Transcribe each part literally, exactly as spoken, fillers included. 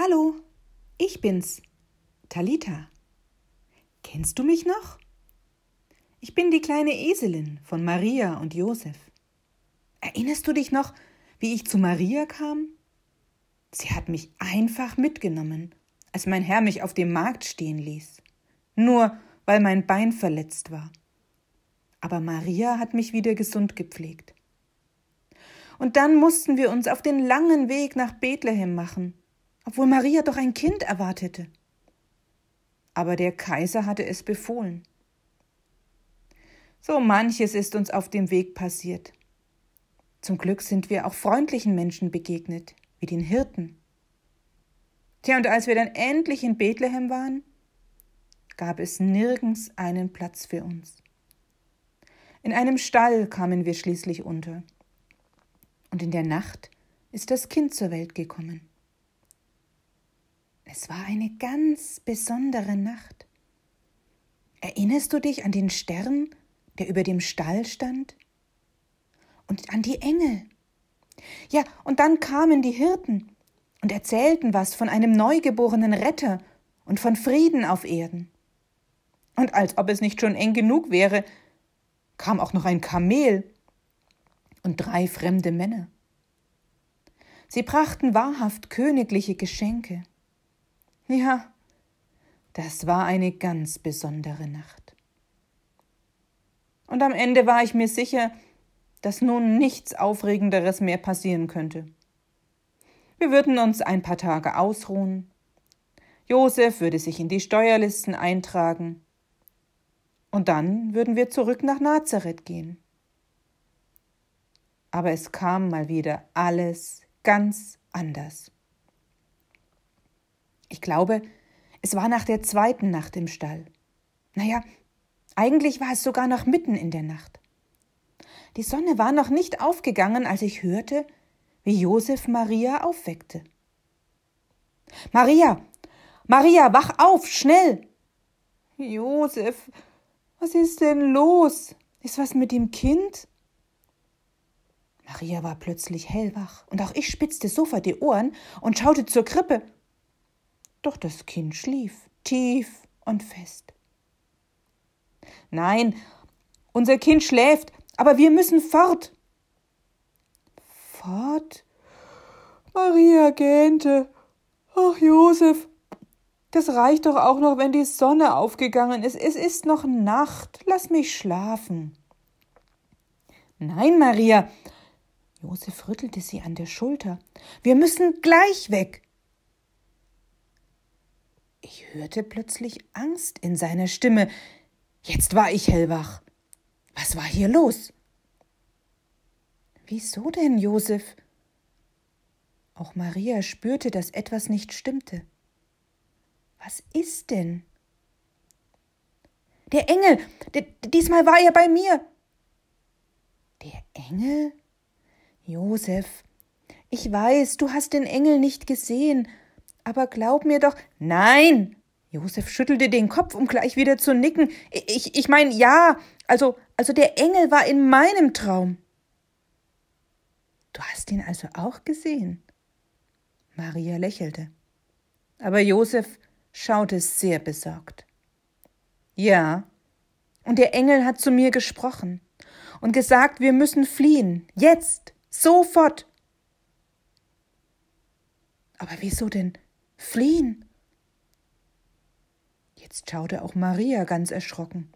Hallo, ich bin's, Talita. Kennst du mich noch? Ich bin die kleine Eselin von Maria und Josef. Erinnerst du dich noch, wie ich zu Maria kam? Sie hat mich einfach mitgenommen, als mein Herr mich auf dem Markt stehen ließ, nur weil mein Bein verletzt war. Aber Maria hat mich wieder gesund gepflegt. Und dann mussten wir uns auf den langen Weg nach Bethlehem machen, obwohl Maria doch ein Kind erwartete. Aber der Kaiser hatte es befohlen. So manches ist uns auf dem Weg passiert. Zum Glück sind wir auch freundlichen Menschen begegnet, wie den Hirten. Tja, und als wir dann endlich in Bethlehem waren, gab es nirgends einen Platz für uns. In einem Stall kamen wir schließlich unter. Und in der Nacht ist das Kind zur Welt gekommen. Es war eine ganz besondere Nacht. Erinnerst du dich an den Stern, der über dem Stall stand? Und an die Engel? Ja, und dann kamen die Hirten und erzählten was von einem neugeborenen Retter und von Frieden auf Erden. Und als ob es nicht schon eng genug wäre, kam auch noch ein Kamel und drei fremde Männer. Sie brachten wahrhaft königliche Geschenke. Ja, das war eine ganz besondere Nacht. Und am Ende war ich mir sicher, dass nun nichts Aufregenderes mehr passieren könnte. Wir würden uns ein paar Tage ausruhen. Josef würde sich in die Steuerlisten eintragen. Und dann würden wir zurück nach Nazareth gehen. Aber es kam mal wieder alles ganz anders. Ich glaube, es war nach der zweiten Nacht im Stall. Naja, eigentlich war es sogar noch mitten in der Nacht. Die Sonne war noch nicht aufgegangen, als ich hörte, wie Josef Maria aufweckte. »Maria! Maria, wach auf, schnell!« »Josef, was ist denn los? Ist was mit dem Kind?« Maria war plötzlich hellwach, und auch ich spitzte sofort die Ohren und schaute zur Krippe. Doch das Kind schlief, tief und fest. »Nein, unser Kind schläft, aber wir müssen fort.« »Fort?« Maria gähnte. »Ach, Josef, das reicht doch auch noch, wenn die Sonne aufgegangen ist. Es ist noch Nacht. Lass mich schlafen.« »Nein, Maria.« Josef rüttelte sie an der Schulter. »Wir müssen gleich weg.« Ich hörte plötzlich Angst in seiner Stimme. Jetzt war ich hellwach. Was war hier los? »Wieso denn, Josef?« Auch Maria spürte, dass etwas nicht stimmte. »Was ist denn?« »Der Engel! D- diesmal war er bei mir!« »Der Engel? Josef, ich weiß, du hast den Engel nicht gesehen, aber glaub mir doch.« »Nein!« Josef schüttelte den Kopf, um gleich wieder zu nicken. Ich, ich meine, ja, also, also der Engel war in meinem Traum.« »Du hast ihn also auch gesehen?« Maria lächelte. Aber Josef schaute sehr besorgt. »Ja, und der Engel hat zu mir gesprochen und gesagt, wir müssen fliehen, jetzt, sofort.« »Aber wieso denn fliehen?« Jetzt schaute auch Maria ganz erschrocken.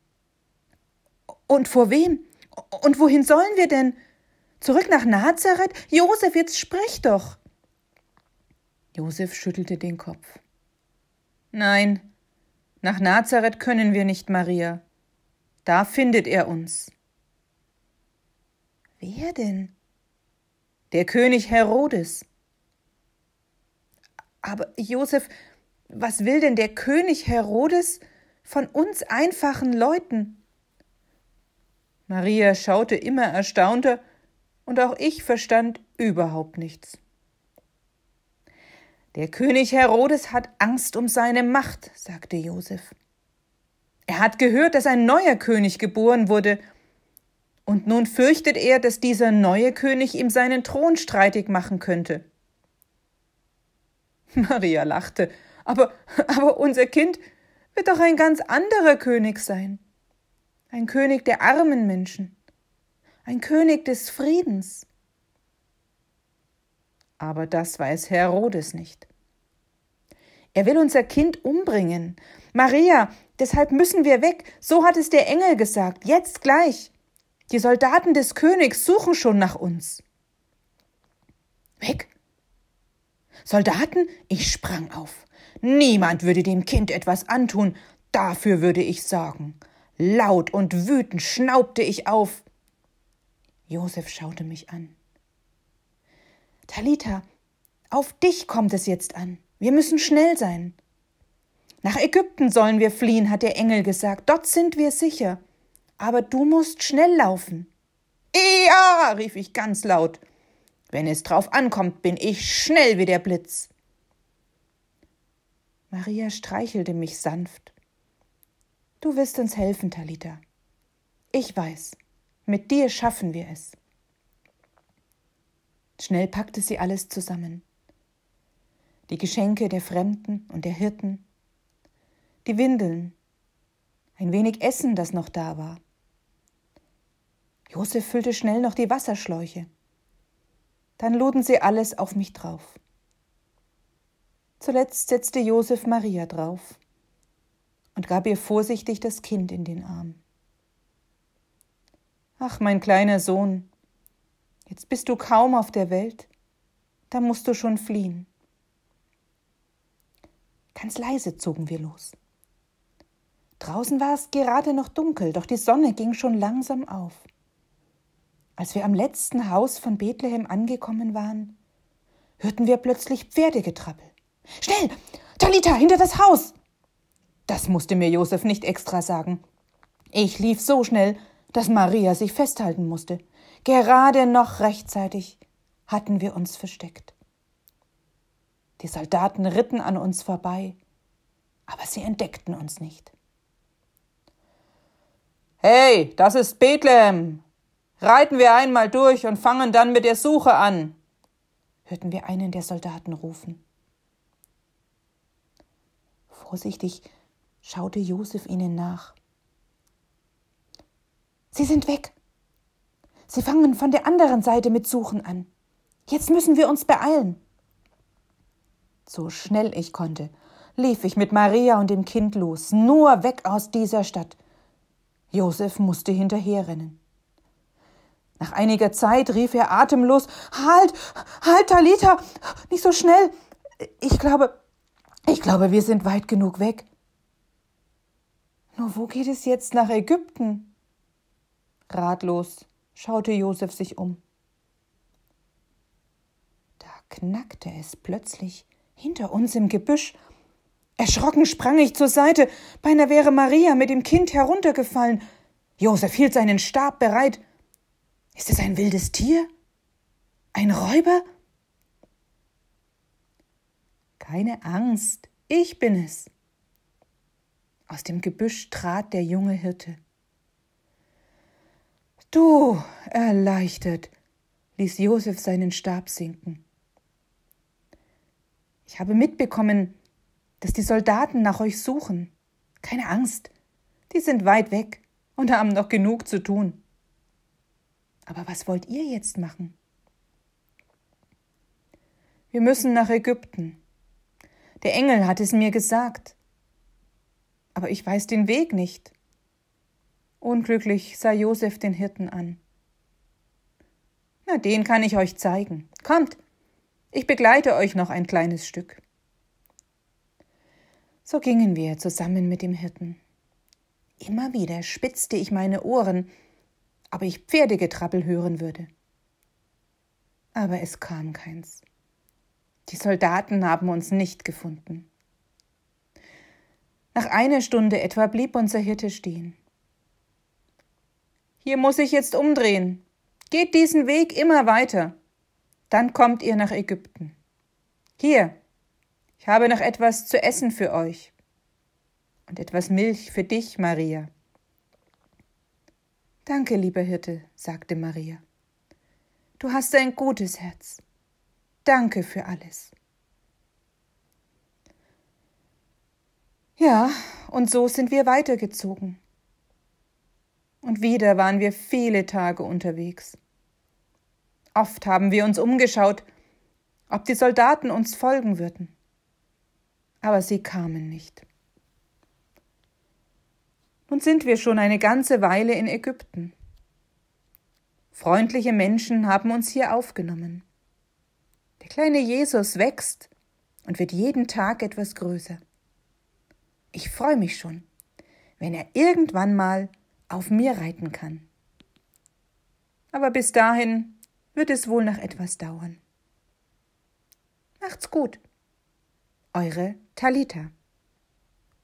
»Und vor wem? Und wohin sollen wir denn? Zurück nach Nazareth? Josef, jetzt sprich doch!« Josef schüttelte den Kopf. »Nein, nach Nazareth können wir nicht, Maria. Da findet er uns.« »Wer denn?« »Der König Herodes.« »Aber Josef, was will denn der König Herodes von uns einfachen Leuten?« Maria schaute immer erstaunter, und auch ich verstand überhaupt nichts. »Der König Herodes hat Angst um seine Macht«, sagte Josef. »Er hat gehört, dass ein neuer König geboren wurde, und nun fürchtet er, dass dieser neue König ihm seinen Thron streitig machen könnte.« Maria lachte. Aber, aber unser Kind wird doch ein ganz anderer König sein. Ein König der armen Menschen. Ein König des Friedens. Aber das weiß Herodes nicht. Er will unser Kind umbringen. Maria, deshalb müssen wir weg. So hat es der Engel gesagt. Jetzt gleich. Die Soldaten des Königs suchen schon nach uns. Weg? Soldaten? Ich sprang auf. Niemand würde dem Kind etwas antun. Dafür würde ich sorgen. Laut und wütend schnaubte ich auf. Josef schaute mich an. Talita, auf dich kommt es jetzt an. Wir müssen schnell sein. Nach Ägypten sollen wir fliehen, hat der Engel gesagt. Dort sind wir sicher. Aber du musst schnell laufen. Ja, rief ich ganz laut. Wenn es drauf ankommt, bin ich schnell wie der Blitz. Maria streichelte mich sanft. Du wirst uns helfen, Talita. Ich weiß, mit dir schaffen wir es. Schnell packte sie alles zusammen. Die Geschenke der Fremden und der Hirten, die Windeln, ein wenig Essen, das noch da war. Josef füllte schnell noch die Wasserschläuche. Dann luden sie alles auf mich drauf. Zuletzt setzte Josef Maria drauf und gab ihr vorsichtig das Kind in den Arm. Ach, mein kleiner Sohn, jetzt bist du kaum auf der Welt, da musst du schon fliehen. Ganz leise zogen wir los. Draußen war es gerade noch dunkel, doch die Sonne ging schon langsam auf. Als wir am letzten Haus von Bethlehem angekommen waren, hörten wir plötzlich Pferdegetrappel. »Schnell, Talita, hinter das Haus!« Das musste mir Josef nicht extra sagen. Ich lief so schnell, dass Maria sich festhalten musste. Gerade noch rechtzeitig hatten wir uns versteckt. Die Soldaten ritten an uns vorbei, aber sie entdeckten uns nicht. »Hey, das ist Bethlehem! Reiten wir einmal durch und fangen dann mit der Suche an«, hörten wir einen der Soldaten rufen. Vorsichtig schaute Josef ihnen nach. »Sie sind weg. Sie fangen von der anderen Seite mit Suchen an. Jetzt müssen wir uns beeilen.« So schnell ich konnte, lief ich mit Maria und dem Kind los, nur weg aus dieser Stadt. Josef musste hinterherrennen. Nach einiger Zeit rief er atemlos, »Halt, halt, Talita, nicht so schnell. Ich glaube, ich glaube, wir sind weit genug weg.« »Nur wo geht es jetzt nach Ägypten?« Ratlos schaute Josef sich um. Da knackte es plötzlich hinter uns im Gebüsch. Erschrocken sprang ich zur Seite, beinahe wäre Maria mit dem Kind heruntergefallen. Josef hielt seinen Stab bereit. Ist es ein wildes Tier? Ein Räuber? Keine Angst, ich bin es. Aus dem Gebüsch trat der junge Hirte. Du, erleichtert, ließ Josef seinen Stab sinken. Ich habe mitbekommen, dass die Soldaten nach euch suchen. Keine Angst, die sind weit weg und haben noch genug zu tun. Aber was wollt ihr jetzt machen? Wir müssen nach Ägypten. Der Engel hat es mir gesagt. Aber ich weiß den Weg nicht. Unglücklich sah Josef den Hirten an. Na, den kann ich euch zeigen. Kommt, ich begleite euch noch ein kleines Stück. So gingen wir zusammen mit dem Hirten. Immer wieder spitzte ich meine Ohren, ob ich Pferdegetrappel hören würde. Aber es kam keins. Die Soldaten haben uns nicht gefunden. Nach einer Stunde etwa blieb unser Hirte stehen. »Hier muss ich jetzt umdrehen. Geht diesen Weg immer weiter. Dann kommt ihr nach Ägypten. Hier, ich habe noch etwas zu essen für euch. Und etwas Milch für dich, Maria.« »Danke, lieber Hirte«, sagte Maria. »Du hast ein gutes Herz. Danke für alles.« Ja, und so sind wir weitergezogen. Und wieder waren wir viele Tage unterwegs. Oft haben wir uns umgeschaut, ob die Soldaten uns folgen würden. Aber sie kamen nicht. Nun sind wir schon eine ganze Weile in Ägypten. Freundliche Menschen haben uns hier aufgenommen. Der kleine Jesus wächst und wird jeden Tag etwas größer. Ich freue mich schon, wenn er irgendwann mal auf mir reiten kann. Aber bis dahin wird es wohl noch etwas dauern. Macht's gut. Eure Talita.